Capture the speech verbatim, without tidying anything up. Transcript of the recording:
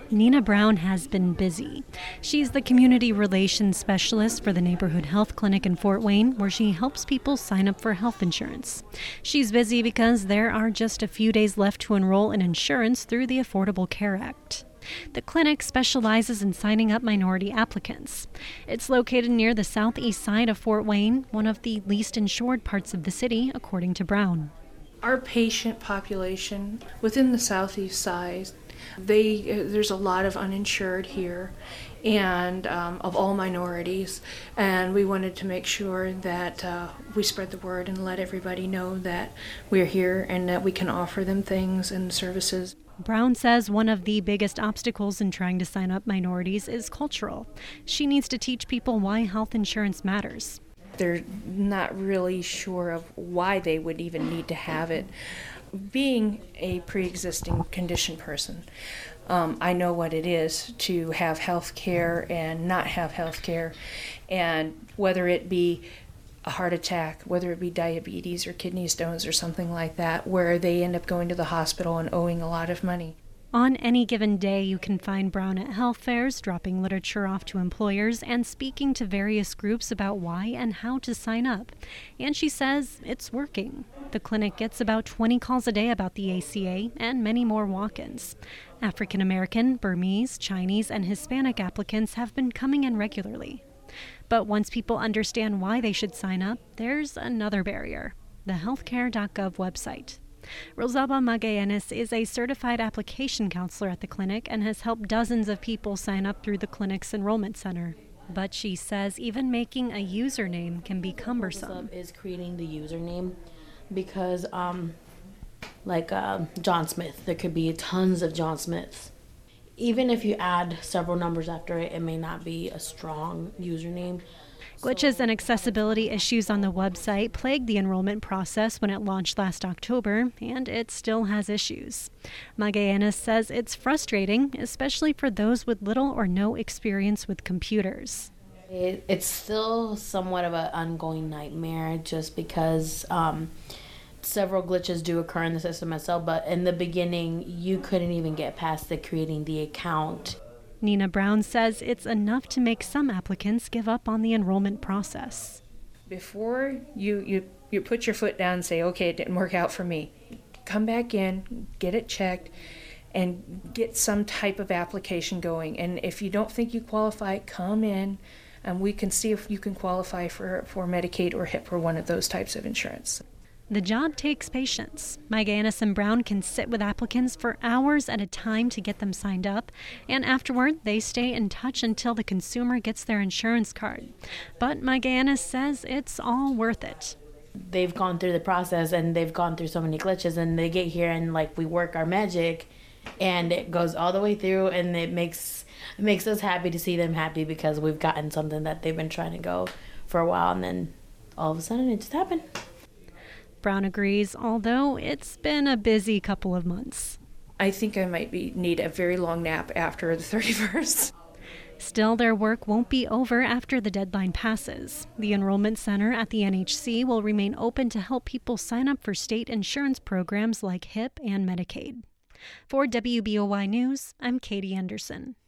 Nina Brown has been busy. She's the community relations specialist for the Neighborhood Health Clinic in Fort Wayne, where she helps people sign up for health insurance. She's busy because there are just a few days left to enroll in insurance through the Affordable Care Act. The clinic specializes in signing up minority applicants. It's located near the southeast side of Fort Wayne, one of the least insured parts of the city, according to Brown. Our patient population within the southeast side, they uh, there's a lot of uninsured here, and um, of all minorities, and we wanted to make sure that uh, we spread the word and let everybody know that we're here and that we can offer them things and services. Brown says one of the biggest obstacles in trying to sign up minorities is cultural. She needs to teach people why health insurance matters. They're not really sure of why they would even need to have it. Being a pre-existing condition person, um, I know what it is to have health care and not have health care, and whether it be a heart attack, whether it be diabetes or kidney stones or something like that, where they end up going to the hospital and owing a lot of money. On any given day, you can find Brown at health fairs, dropping literature off to employers and speaking to various groups about why and how to sign up. And she says it's working. The clinic gets about twenty calls a day about the A C A and many more walk-ins. African American, Burmese, Chinese, and Hispanic applicants have been coming in regularly. But once people understand why they should sign up, there's another barrier: the healthcare dot gov website. Rosalba Magallanes is a certified application counselor at the clinic and has helped dozens of people sign up through the clinic's enrollment center. But she says even making a username can be cumbersome. Is creating the username because, um, like uh, John Smith, there could be tons of John Smiths. Even if you add several numbers after it, it may not be a strong username. Glitches and accessibility issues on the website plagued the enrollment process when it launched last October, and it still has issues. Magallanes says it's frustrating, especially for those with little or no experience with computers. It, it's still somewhat of an ongoing nightmare just because um, several glitches do occur in the system itself, but in the beginning, you couldn't even get past the creating the account. Nina Brown says it's enough to make some applicants give up on the enrollment process. Before you, you, you put your foot down and say, okay, it didn't work out for me, come back in, get it checked, and get some type of application going. And if you don't think you qualify, come in, and we can see if you can qualify for, for Medicaid or HIP or one of those types of insurance. The job takes patience. Magallanes and Brown can sit with applicants for hours at a time to get them signed up, and afterward, they stay in touch until the consumer gets their insurance card. But Magallanes says it's all worth it. They've gone through the process, and they've gone through so many glitches, and they get here, and like we work our magic, and it goes all the way through, and it makes it makes us happy to see them happy because we've gotten something that they've been trying to go for a while, and then all of a sudden, it just happened. Brown agrees, although it's been a busy couple of months. I think I might be need a very long nap after the thirty-first. Still, their work won't be over after the deadline passes. The enrollment center at the N H C will remain open to help people sign up for state insurance programs like HIP and Medicaid. For W B O Y News, I'm Katie Anderson.